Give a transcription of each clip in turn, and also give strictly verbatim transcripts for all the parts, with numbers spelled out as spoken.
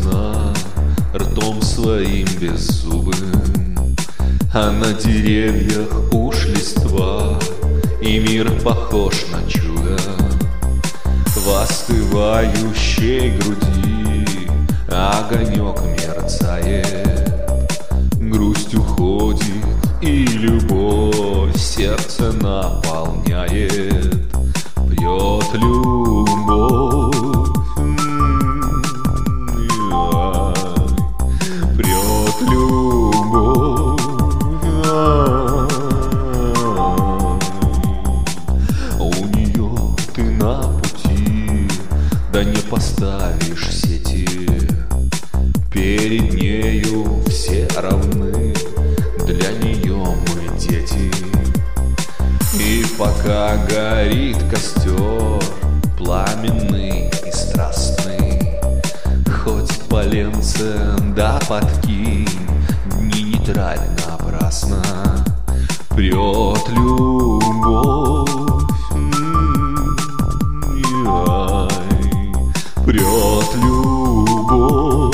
весна ртом своим беззубым, а на деревьях уж листва, и мир похож на чудо. В остывающей груди огонек мерцает, грусть уходит, и любовь сердце наполняет. Прет любовь, прет любовь, у нее ты на пути, да не поставишь сети. Перед нею все равны, для нее мы дети. И пока горит костер, пламенный и страстный, хоть поленце да подкинь, не нейтраль напрасно. Прет любовь, прет любовь.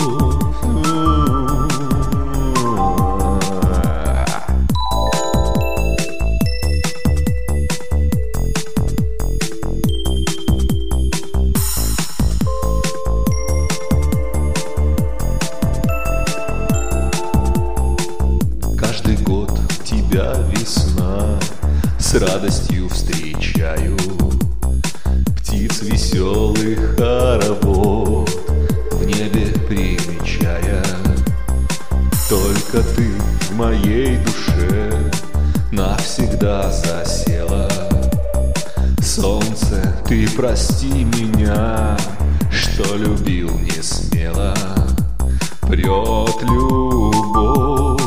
Каждый год тебя весна с радостью встречаю. Птиц веселых хоровод в небе примечая. Только ты в моей душе навсегда засела. Солнце, ты прости меня, что любил не смело. Прет любовь,